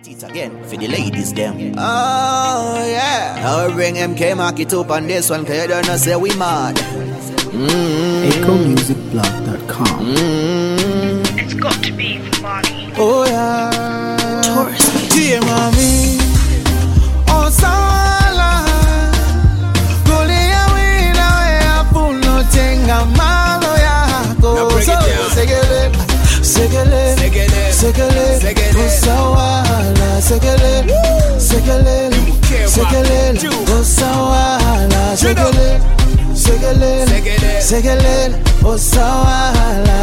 it again for the ladies them. Oh yeah. Now bring MK Mark it up on this one, cause you don't know say we mad. EchoMusicBlog.com. It's got to be funny. Oh yeah. Taurus. Dear mommy. Oh sala. Kulia wina wea puno tenga malo yako. Now break it down. Segele, osawala, segele, osawala, segele, osawala,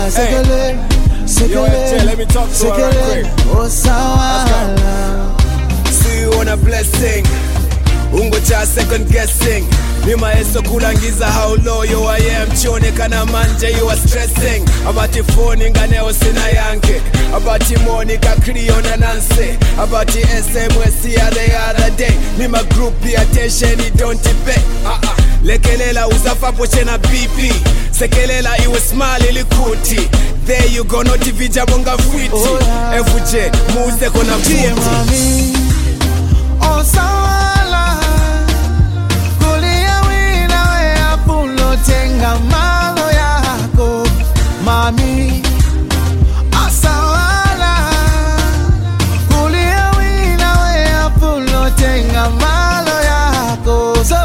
Let me talk to her right quick. osawala. See you on a blessing. Ungocha second guessing. Nima eso kulangiza how loyal I am. Chone kana manje you are stressing. Abati phone nganeo sina yanke. Abati money ka kriona nanse. Abati SMS the other day. Nima group pay attention it don't pay. Lekelela uzafa poche na BP. Sekelela iwe smile ilikuti. There you go not vija bonga fwiti. FJ muze kona Dear mommy, oh sawala. Kulia wina wea puno tenga malo yako. Mami, asawala. Kulia wina wea puno tenga malo yako. So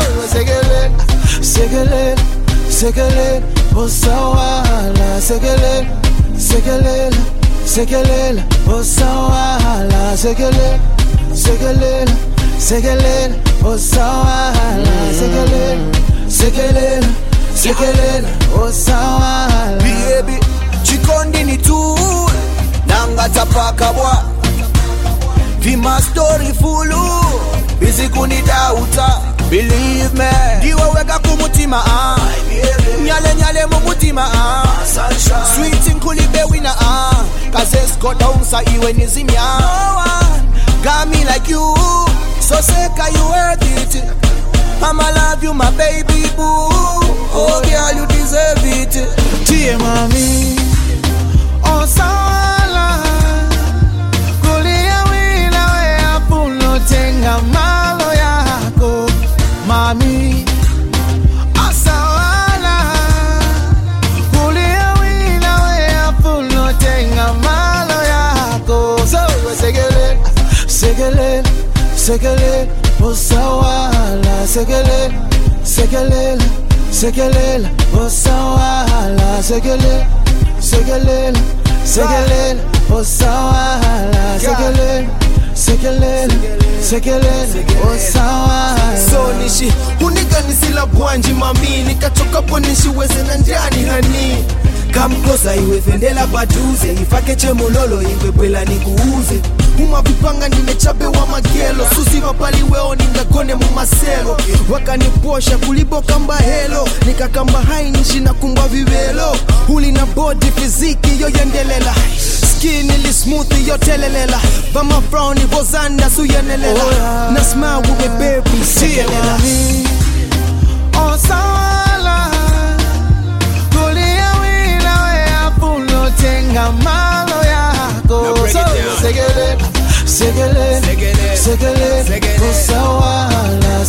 segele, osawala, segele, osawala, segele, osawala, segele, osawala. Baby, chikondi ni tu, nanga tapaka bwa. Vima story fulu, busy kunidauta. Believe me, giwa weka kumutima nyale mumutima sweet inkulibe wina kaze skota unsa iwe nizimya. No one got me like you, so seka you worth it. I'ma love you my baby boo. Oh girl you deserve it. Dear mommy, oh sawala. Kulia wina wea puno tenga malo yako. Mami, asawala. Kulia wina wea puno tenga malo yako. So segele, osawala, segele, osawala, segele, osawala, segele, osawala. So nishi uniganisila bwanji mami. Nikatoka po nishiweze na njani hani. Kamkosa iwe fendela baduze. Ifake chemololo iwe bwela nikuuze. Umavipanga nimechabe wa magelo. Susi mapali weo ningakone mumaselo. Wakaniposha kuliboka mba helo. Nikakamba hai nishi na kumba vivelo. Huli na body fiziki yo yendelela. Skin ili smooth yo telelela. Vama frowni bozanda suyenelela. Na smile with me baby sekelela. Oh sawala. Kulia wina wea puno tenga malo yako. Segele, osawala,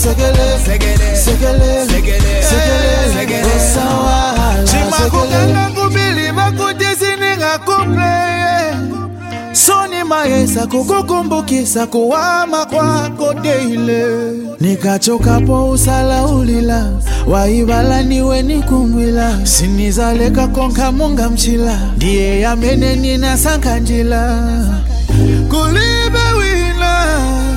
segele, osawala. Chimakukanga kubili makutisi ninga kupleye. Soni maesa kukukumbukisa kuwama kwako daily. Nikachoka po usala ulila. Waibala niwe nikumwila. Sinizaleka konka munga mchila. Diye ya mene nina sankanjila. Kulibe wina